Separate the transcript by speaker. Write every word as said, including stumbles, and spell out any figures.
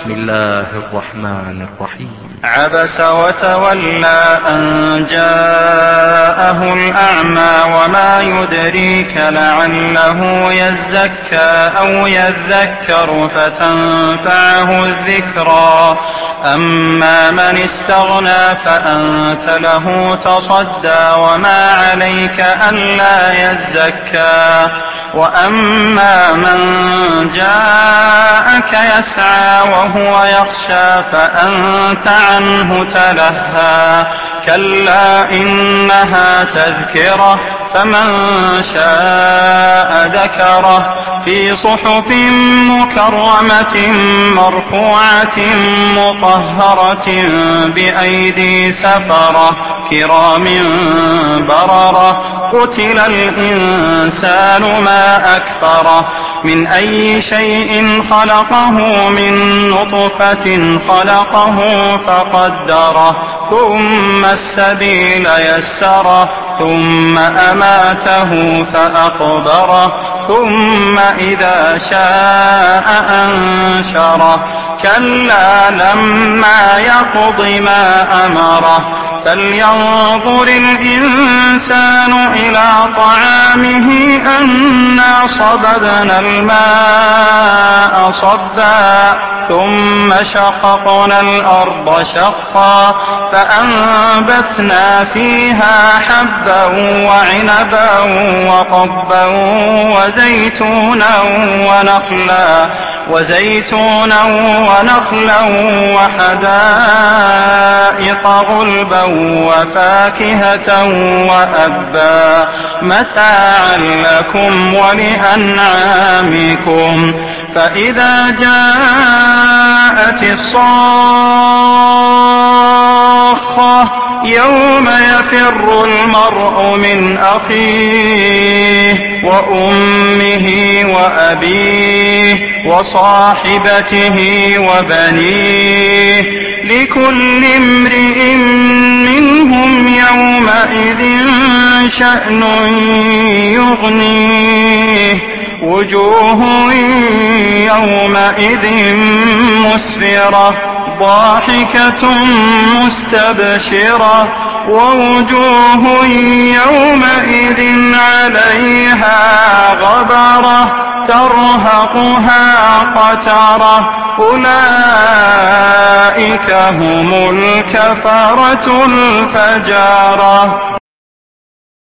Speaker 1: بسم الله الرحمن الرحيم.
Speaker 2: عبس وتولى أن جاءه الأعمى وما يدريك لعله يزكى أو يذكر فتنفعه الذكرى. أما من استغنى فأنت له تصدى وما عليك ألا يزكى. وأما من جاءك يسعى وهو يخشى فأنت عنه تلهى. كلا إنها تذكرة فمن شاء ذكره في صحف مكرمة مرفوعة مطهرة بأيدي سفرة كرام بررة. قتل الإنسان ما أكفره من أي شيء خلقه من نطفة خلقه فقدره ثم السبيل يسره ثم أماته فأقبره ثم إذا شاء أنشره. كلا لما يقض ما أمره فلينظر الإنسان إلى طعامه أنا صببنا الماء صبا ثم شققنا الأرض شقا فأنبتنا فيها حبا وعنبا وقبا وزيتونا ونخلا وزيتونا ونخلا وحدائق غلبا وفاكهة وأبا متاعا لكم ولأنعامكم. فإذا جاءت الصاخة يوم يفر المرء من أخيه وأمه وأبيه وصاحبته وبنيه لكل امرئ منهم يومئذ شأن يغنيه. وجوه يومئذ مسفرة ضاحكة مستبشرة ووجوه يومئذ عليها غبرة ترهقها قترة. أولئك هم الكفرة الفجرة.